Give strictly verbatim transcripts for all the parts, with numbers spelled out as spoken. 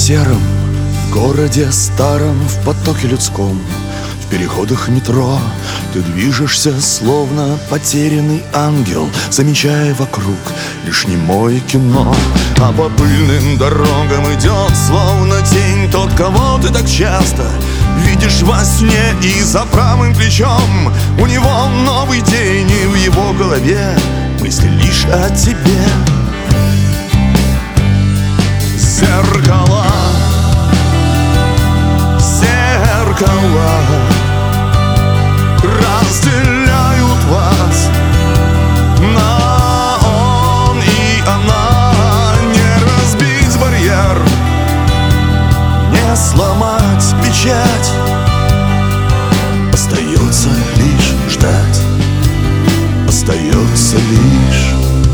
сером, в городе старом, в потоке людском, в переходах метро ты движешься, словно потерянный ангел, замечая вокруг лишь немое кино. А по пыльным дорогам идет, словно тень, тот, кого ты так часто видишь во сне. И за правым плечом у него новый день, и в его голове мысли лишь о тебе. Зеркала, зеркала разделяют вас на он и она. Не разбить барьер, не сломать печать, остается лишь ждать, остается лишь.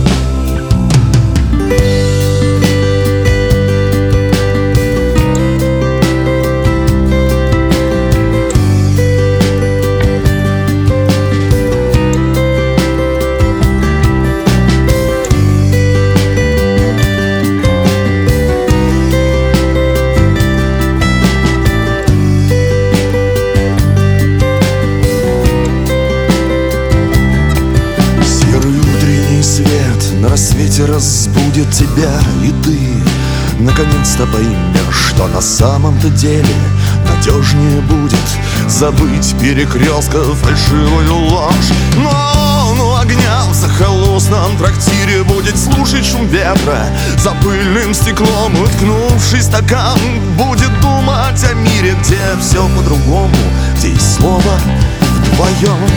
На рассвете разбудит тебя, и ты наконец-то поймешь, что на самом-то деле надежнее будет забыть перекрестков, фальшивую ложь. Но он у огня в захолустном трактире будет слушать шум ветра за пыльным стеклом, уткнувшись в стакан, будет думать о мире, где все по-другому, где есть слово вдвоем.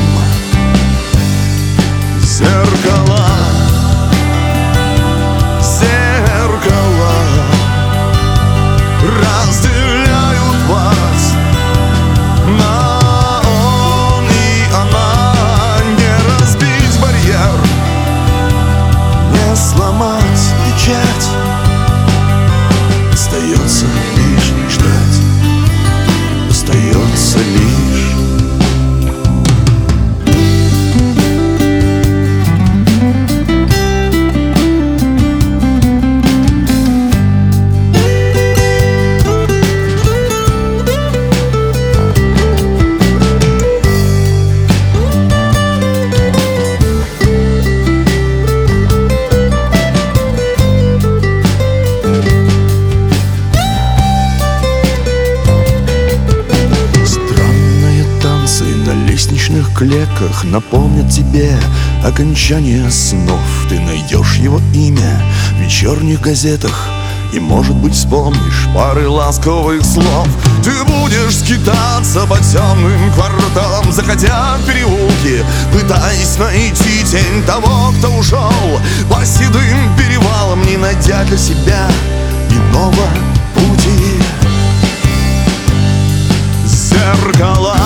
Зеркала, зеркала разделяют вас на он и она. Не разбить барьер, не сломать печать, остается лишь ждать, остается лишь. Клетках напомнят тебе окончание снов. Ты найдешь его имя в вечерних газетах и, может быть, вспомнишь пары ласковых слов. Ты будешь скитаться по темным кварталам, заходя в переулки, пытаясь найти тень того, кто ушел по седым перевалам, не найдя для себя иного пути. Зеркала,